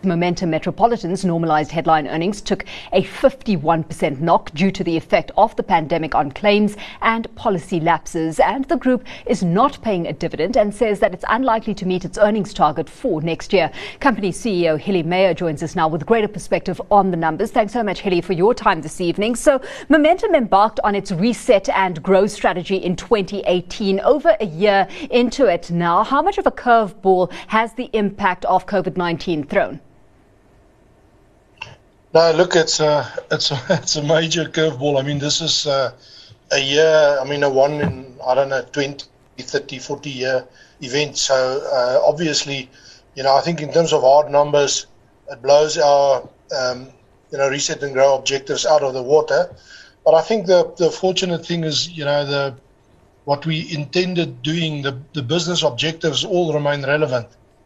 Momentum Metropolitan's normalized headline earnings took a 51% knock due to the effect of the pandemic on claims and policy lapses. And the group is not paying a dividend and says that it's unlikely to meet its earnings target for next year. Company CEO Hillie Meyer joins us now with greater perspective on the numbers. Thanks so much, Hillie, for your time this evening. So Momentum embarked on its reset and grow strategy in 2018. Over a year into it now, how much of a curveball has the impact of COVID-19 thrown? No, look, it's a major curveball. I mean, this is a year, a one in, 20, 30, 40 year event. So obviously, I think in terms of hard numbers, it blows our, reset and grow objectives out of the water. But I think the fortunate thing is, what we intended doing, the business objectives all remain relevant.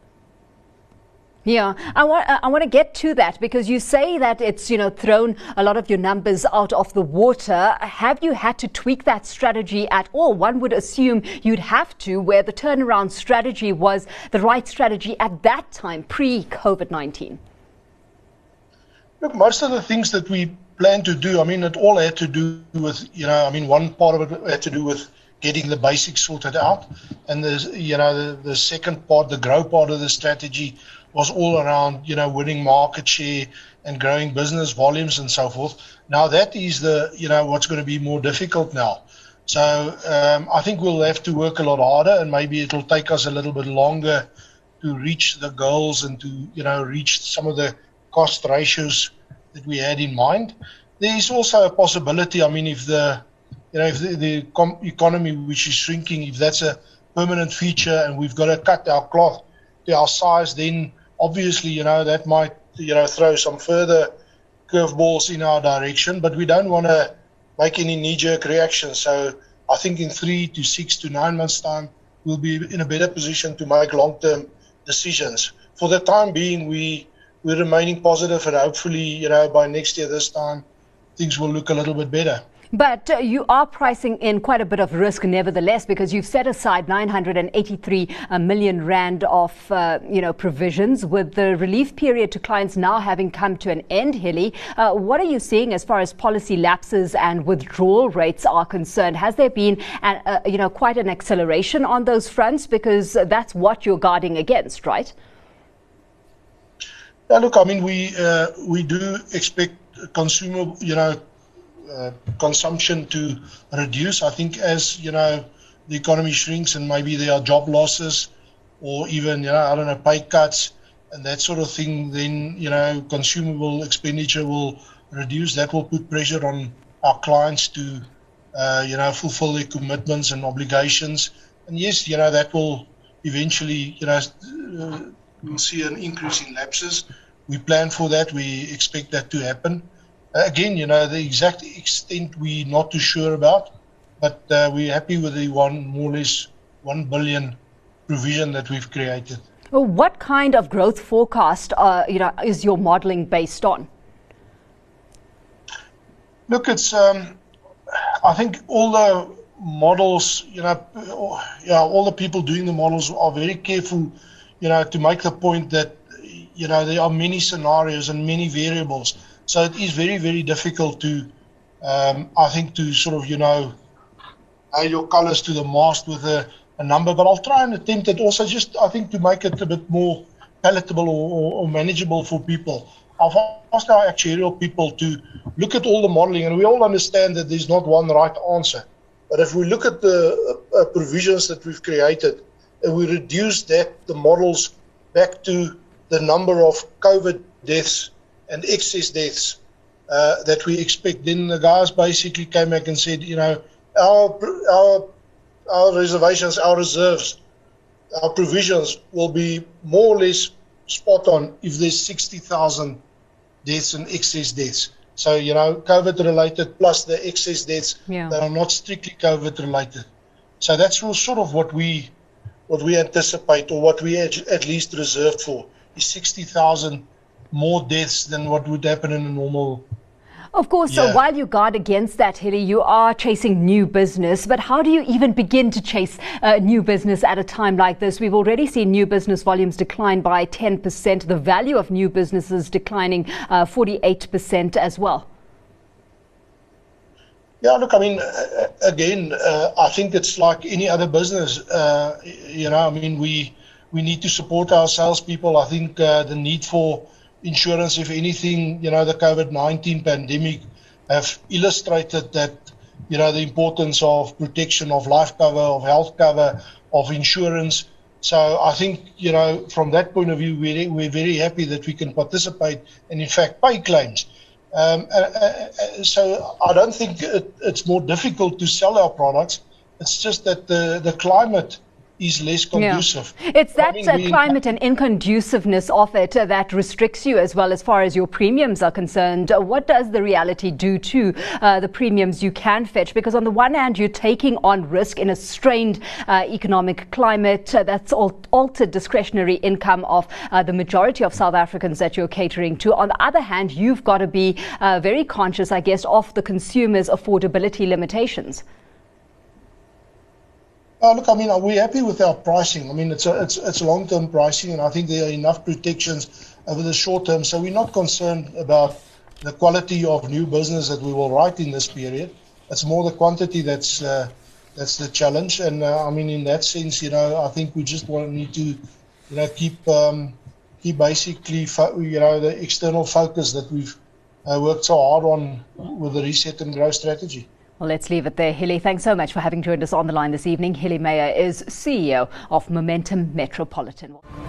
Yeah, I want to get to that because you say that it's, thrown a lot of your numbers out of the water. Have you had to tweak that strategy at all? One would assume you'd have to, where the turnaround strategy was the right strategy at that time, pre-COVID-19. Look, most of the things that we planned to do, it all had to do with, one part of it had to do with getting the basics sorted out. And the second part, the grow part of the strategy, was all around, winning market share and growing business volumes and so forth. Now that is what's going to be more difficult now. So I think we'll have to work a lot harder, and maybe it'll take us a little bit longer to reach the goals and to, reach some of the cost ratios that we had in mind. There is also a possibility, if the economy, which is shrinking, if that's a permanent feature and we've got to cut our cloth to our size, then obviously, that might, throw some further curveballs in our direction, but we don't want to make any knee-jerk reactions. So I think in 3 to 6 to 9 months' time, we'll be in a better position to make long-term decisions. For the time being, we're remaining positive, and hopefully, by next year this time, things will look a little bit better. But you are pricing in quite a bit of risk nevertheless, because you've set aside 983 million rand of provisions, with the relief period to clients now having come to an end. Hillie, what are you seeing as far as policy lapses and withdrawal rates are concerned? Has there been quite an acceleration on those fronts, because that's what you're guarding against, right? Yeah, look, we do expect consumer consumption to reduce. I think as the economy shrinks and maybe there are job losses or even pay cuts and that sort of thing, then consumable expenditure will reduce. That will put pressure on our clients to fulfill their commitments and obligations. And yes, that will eventually we'll see an increase in lapses. We plan for that. We expect that to happen. Again, the exact extent we're not too sure about, but we're happy with the more or less 1 billion provision that we've created. Well, what kind of growth forecast, is your modelling based on? Look, it's I think all the models, all the people doing the models are very careful, to make the point that there are many scenarios and many variables. So it is very, very difficult to, I think, to sort of, add your colors to the mast with a number. But I'll try and attempt it also just, I think, to make it a bit more palatable or manageable for people. I've asked our actuarial people to look at all the modeling, and we all understand that there's not one right answer. But if we look at the provisions that we've created, and we reduce the models back to the number of COVID deaths and excess deaths that we expect, then the guys basically came back and said, our reservations, our reserves, our provisions will be more or less spot on if there's 60,000 deaths and excess deaths. So, COVID related plus the excess deaths that are not strictly COVID related. So that's sort of what we anticipate, or what we at least reserved for, is 60,000 more deaths than what would happen in a normal Of course, Yeah. while you guard against that, Hilly, you are chasing new business. But how do you even begin to chase new business at a time like this? We've already seen new business volumes decline by 10%. The value of new businesses declining 48% as well. Yeah, look, I mean, again, I think it's like any other business. I mean, we need to support our salespeople. I think the need for insurance, if anything, the COVID-19 pandemic have illustrated that, the importance of protection, of life cover, of health cover, of insurance. So I think, from that point of view, we're very happy that we can participate and, in fact, pay claims. So I don't think it's more difficult to sell our products. It's just that the climate is less conducive. Yeah. It's that climate and inconduciveness of it that restricts you as well as far as your premiums are concerned. What does the reality do to the premiums you can fetch? Because on the one hand, you're taking on risk in a strained economic climate that's altered discretionary income of the majority of South Africans that you're catering to. On the other hand, you've got to be very conscious, I guess, of the consumer's affordability limitations. Look, I mean, we're happy with our pricing. I mean, it's long-term pricing, and I think there are enough protections over the short term. So we're not concerned about the quality of new business that we will write in this period. It's more the quantity that's the challenge. And I mean, in that sense, I think we just need to, keep basically, the external focus that we've worked so hard on with the reset and growth strategy. Well, let's leave it there. Hilly, thanks so much for having joined us on the line this evening. Hilly Meyer is CEO of Momentum Metropolitan.